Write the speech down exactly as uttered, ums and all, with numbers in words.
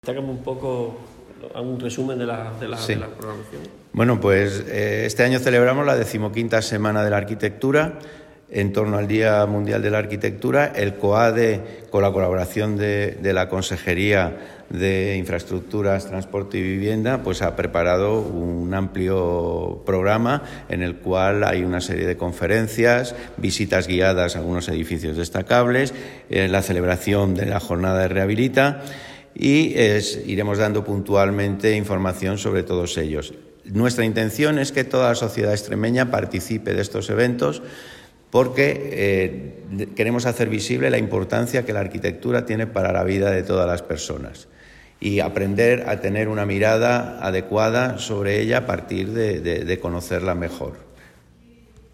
destacamos un poco, un resumen de la, de la, sí. de la programación. Bueno, pues eh, este año celebramos la decimoquinta Semana de la Arquitectura en torno al Día Mundial de la Arquitectura. El COADE, con la colaboración de, de la Consejería de Infraestructuras, Transporte y Vivienda, pues ha preparado un amplio programa en el cual hay una serie de conferencias, visitas guiadas a algunos edificios destacables, eh, la celebración de la jornada de Rehabilita y es, iremos dando puntualmente información sobre todos ellos. Nuestra intención es que toda la sociedad extremeña participe de estos eventos porque eh, queremos hacer visible la importancia que la arquitectura tiene para la vida de todas las personas y aprender a tener una mirada adecuada sobre ella a partir de, de, de conocerla mejor.